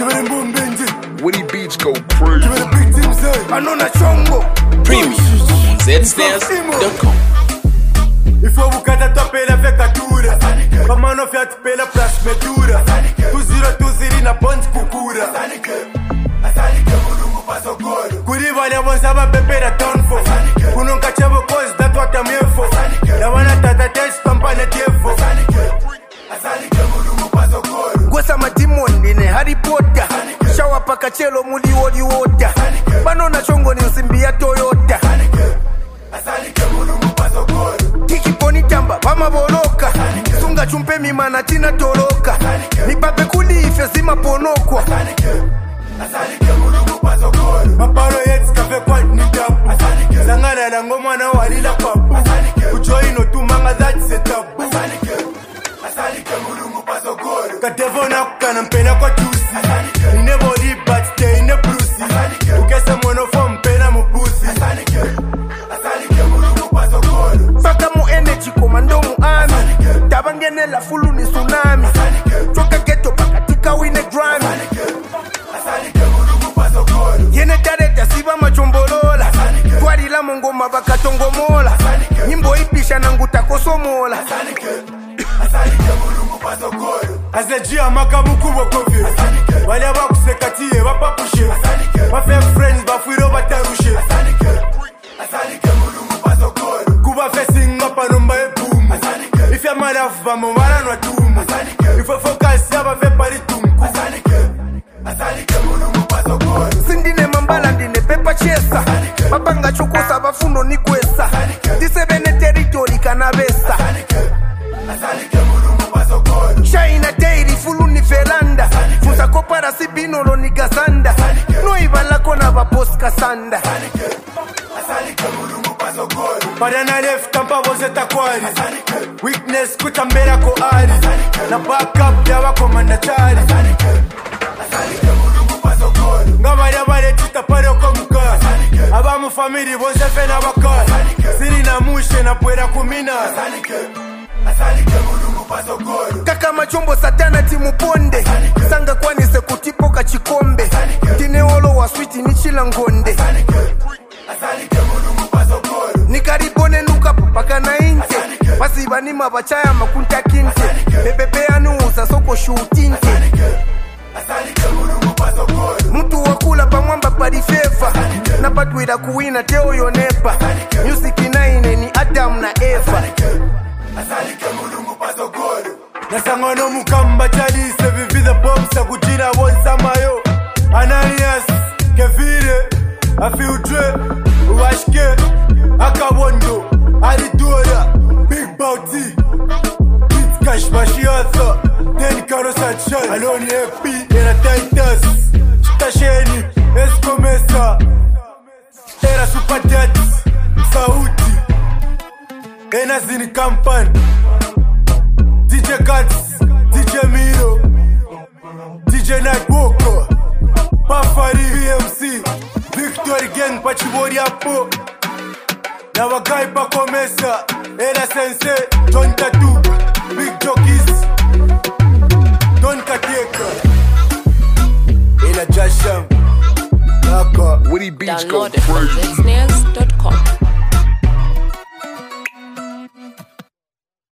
Woody Beats go crazy. Anona chongo Premium on zstairs.com. Il faut vous taper la vecatura. Comment on fait taper la place medura. Tuzira na bonds kukura. Kuriva ne bonzaba pepera tonfo. Kunonka chabo cause that what I'm here for. Na wana tata test pampane tiefo. Gwesa madimon nine Harry Potter. Shawa pakachelo muli wodi woda. Banona chongo ni usimbia Toyota. Kiki poni tamba vama boloka. Sunga chumpe mimana tina toroka. Nipape kuli ife zima ponokwa. Maparo yeti kafe kwa nitapu. Zangana na ngoma na walila papu. Uchoino tumanga that setup. Katevo na kukana mpena kwa chusi. Ine body but stay in the brucey. Ukesa mwono form mpena mupusi. Paka mu energy komando mu army. Tabangene la fulu ni tsunami. Choka ghetto pakatika wine Grammy. Yene tareta siba machombolola. Twari la mongoma bakatongomola. Nyimbo ipisha nanguta kosomola. Azejia makabuku bokovye. Wale abakusekatie bapapushe. Bafe friends bafwiro batarushe. Kuba facing mapanomba ebumu. If ya malafu bamomara nwa tumu. If ya focus ya bafe paritumu. Sindine mambala ndine pepa chesa. Mapanga chukusa bafuno ni kwesa. Disebene territory kanabesa. China dairy fulu ni veranda. Fusa kopara si binolo ni gazanda. No ibala kona ba poska sanda. Padana left tampa bozeta kwari. Weakness kutambera ko ari. Na backup ya wako mandatari. Ngabari abare tutapare ko mukara. Abamu family boze fena bakara. Siri na mushe na puera kumina. Kaka machombo satana timu ponde. Sanga kwani se kutipoka chikombe. Tineolo wa switi ni chila ngonde. Nikaribone nuka paka na inte. Pasiba ni mabachaya makunta kinte. Pepepe anu usa soko shutinte. Mtu wakula pamwamba parifefa. Napatwira kuwina teo yonepa. Music inaine ni Adam na Eva. Nasangano mukamba chalise vivida bomsa kujina wonsa mayo. Ananias, Kevire, Afiudre, Uwashke, Akawondo, Alidora, Big Bounty, Kit Cash Bashiatha, Ten Karo Sunshine, Aloni FP, Era Titus, Chitasheni, Escomesa, Era Superdet, Sauti, Enazini Kampan, DJ Cats, DJ Miro, DJ Nightwalker, Pafari VMC, Victory Gang Pachibori Apo, Navagai Pakomesa, Ela Sensei, John Tattoo, Big Jockeys, Don Kateka, Ela Jasham, Naka, Woody Beats go Download it from crazy. zstairs.com.